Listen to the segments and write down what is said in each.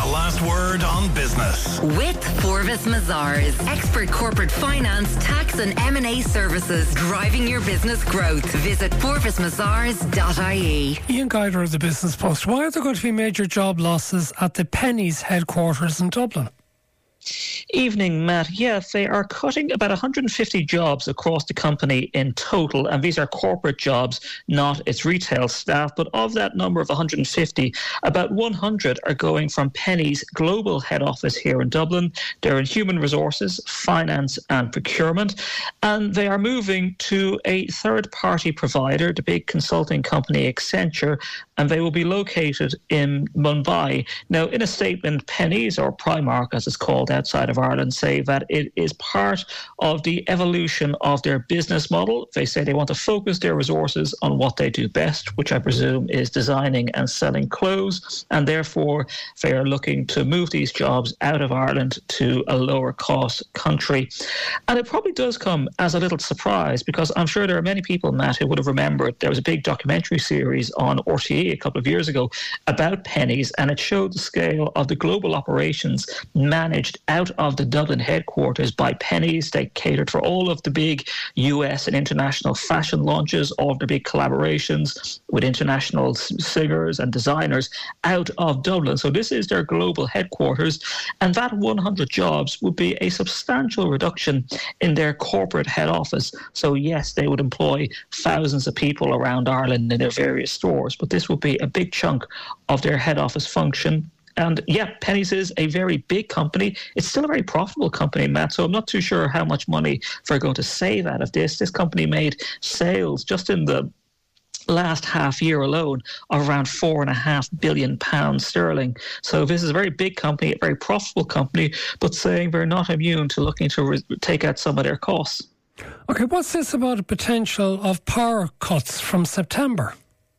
last word on business. With Forvis Mazars, expert corporate finance, tax and M&A services, driving your business growth. Visit forvismazars.ie. Ian Guider of the Business Post. Why are there going to be major job losses at the Pennies headquarters in Dublin? Evening, Matt. Yes, they are cutting about 150 jobs across the company in total, and these are corporate jobs, not its retail staff. But of that number of 150, about 100 are going from Penny's global head office here in Dublin. They're in human resources, finance and procurement, and they are moving to a third-party provider, the big consulting company Accenture, and they will be located in Mumbai. Now, in a statement, Pennies, or Primark as it's called outside of Ireland, say that it is part of the evolution of their business model. They say they want to focus their resources on what they do best, which I presume is designing and selling clothes, and therefore they are looking to move these jobs out of Ireland to a lower cost country. And it probably does come as a little surprise, because I'm sure there are many people, Matt, who would have remembered there was a big documentary series on RTE a couple of years ago about Pennies, and it showed the scale of the global operations managed out of the Dublin headquarters by Pennies. They catered for all of the big US and international fashion launches, all of the big collaborations with international singers and designers out of Dublin. So this is their global headquarters, and that 100 jobs would be a substantial reduction in their corporate head office. So yes, they would employ thousands of people around Ireland in their various stores, but this would be a big chunk of their head office function. And yeah, Pennies is a very big company. It's still a very profitable company, Matt, so I'm not too sure how much money they're going to save out of this. This company made sales just in the last half year alone of around £4.5 billion sterling. So this is a very big company, a very profitable company, but saying they're not immune to looking to take out some of their costs. Okay, what's this about a potential of power cuts from September?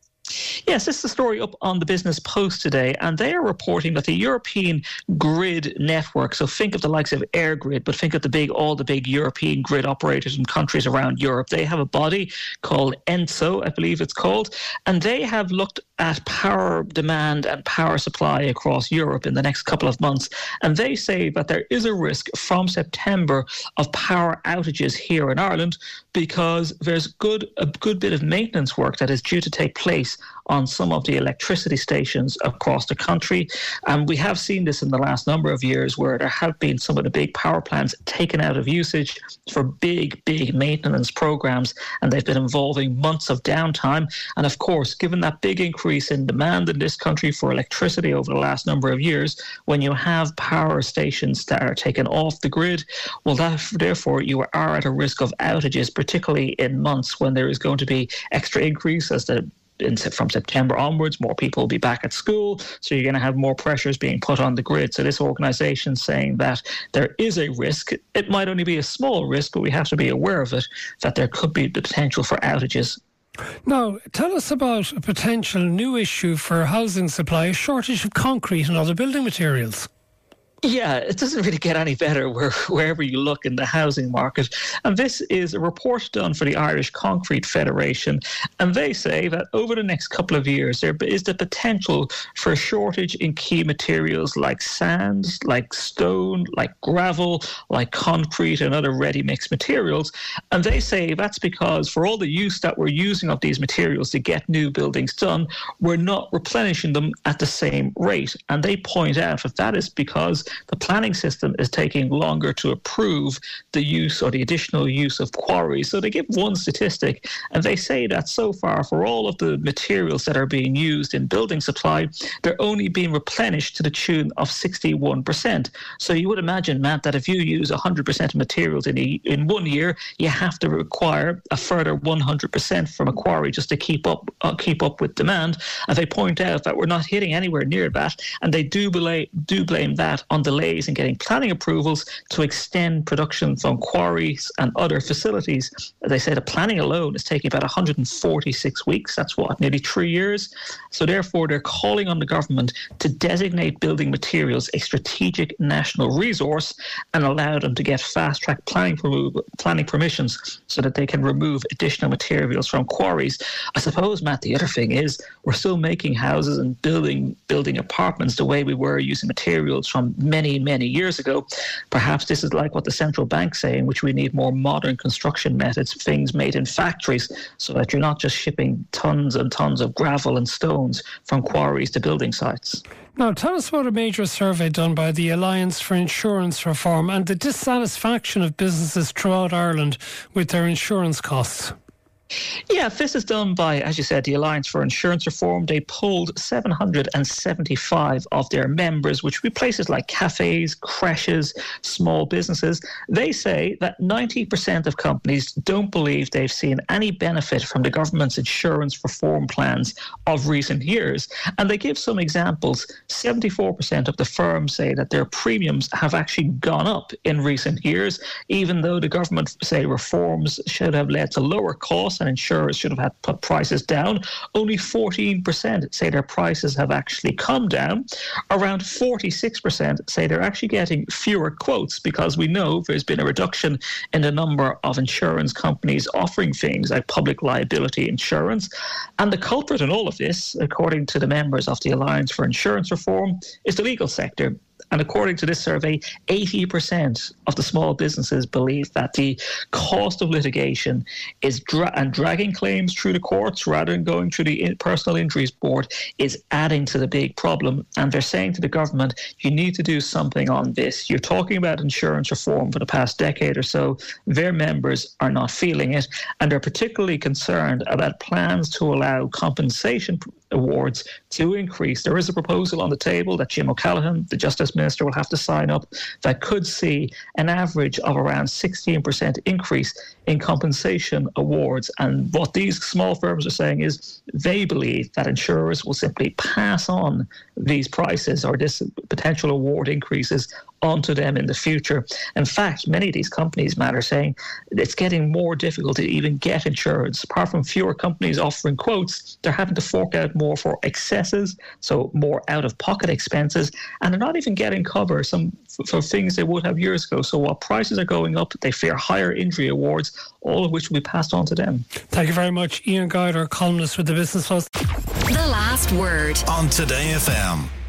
Yes, this is the story up on the Business Post today, and they are reporting that the European grid network, so think of the likes of EirGrid, but think of all the big European grid operators in countries around Europe. They have a body called ENTSO, I believe it's called, and they have looked at power demand and power supply across Europe in the next couple of months, and they say that there is a risk from September of power outages here in Ireland, because there's a good bit of maintenance work that is due to take place on some of the electricity stations across the country. And we have seen this in the last number of years, where there have been some of the big power plants taken out of usage for big maintenance programs, and they've been involving months of downtime. And of course, given that big increase in demand in this country for electricity over the last number of years, when you have power stations that are taken off the grid, well, therefore you are at a risk of outages, particularly in months when there is going to be extra increase from September onwards. More people will be back at school, so you're going to have more pressures being put on the grid. So this organisation saying that there is a risk. It might only be a small risk, but we have to be aware of it, that there could be the potential for outages. Now, tell us about a potential new issue for housing supply, a shortage of concrete and other building materials. Yeah, it doesn't really get any better wherever you look in the housing market. And this is a report done for the Irish Concrete Federation. And they say that over the next couple of years, there is the potential for a shortage in key materials like sand, like stone, like gravel, like concrete and other ready-mix materials. And they say that's because for all the use that we're using of these materials to get new buildings done, we're not replenishing them at the same rate. And they point out that is because the planning system is taking longer to approve the use or the additional use of quarries. So they give one statistic, and they say that so far for all of the materials that are being used in building supply, they're only being replenished to the tune of 61%. So you would imagine, Matt, that if you use 100% of materials in 1 year, you have to require a further 100% from a quarry just to keep up with demand. And they point out that we're not hitting anywhere near that, and they do blame that on on delays in getting planning approvals to extend production from quarries and other facilities. They say the planning alone is taking about 146 weeks. That's nearly 3 years. So therefore, they're calling on the government to designate building materials a strategic national resource and allow them to get fast-track planning permissions so that they can remove additional materials from quarries. I suppose, Matt, the other thing is we're still making houses and building apartments the way we were using materials from many, many years ago. Perhaps this is like what the central bank's saying, which we need more modern construction methods, things made in factories, so that you're not just shipping tons and tons of gravel and stones from quarries to building sites. Now, tell us about a major survey done by the Alliance for Insurance Reform and the dissatisfaction of businesses throughout Ireland with their insurance costs. Yeah, this is done by, as you said, the Alliance for Insurance Reform. They polled 775 of their members, which would be places like cafes, creches, small businesses. They say that 90% of companies don't believe they've seen any benefit from the government's insurance reform plans of recent years. And they give some examples. 74% of the firms say that their premiums have actually gone up in recent years, even though the government say reforms should have led to lower costs and insurers should have had put prices down. Only 14% say their prices have actually come down. Around 46% say they're actually getting fewer quotes, because we know there's been a reduction in the number of insurance companies offering things like public liability insurance. And the culprit in all of this, according to the members of the Alliance for Insurance Reform, is the legal sector. And according to this survey, 80% of the small businesses believe that the cost of litigation is dragging claims through the courts rather than going through the personal injuries board is adding to the big problem. And they're saying to the government, you need to do something on this. You're talking about insurance reform for the past decade or so. Their members are not feeling it. And they're particularly concerned about plans to allow compensation awards to increase. There is a proposal on the table that Jim O'Callaghan, the Justice Minister, will have to sign up that could see an average of around 16% increase in compensation awards. And what these small firms are saying is they believe that insurers will simply pass on these prices or this potential award increases onto them in the future. In fact, many of these companies, Matt, are saying it's getting more difficult to even get insurance. Apart from fewer companies offering quotes, they're having to fork out more for excesses, so more out-of-pocket expenses, and they're not even getting cover for things they would have years ago. So while prices are going up, they fear higher injury awards, all of which will be passed on to them. Thank you very much, Ian Guider, columnist with the Business Post. The Last Word on Today FM.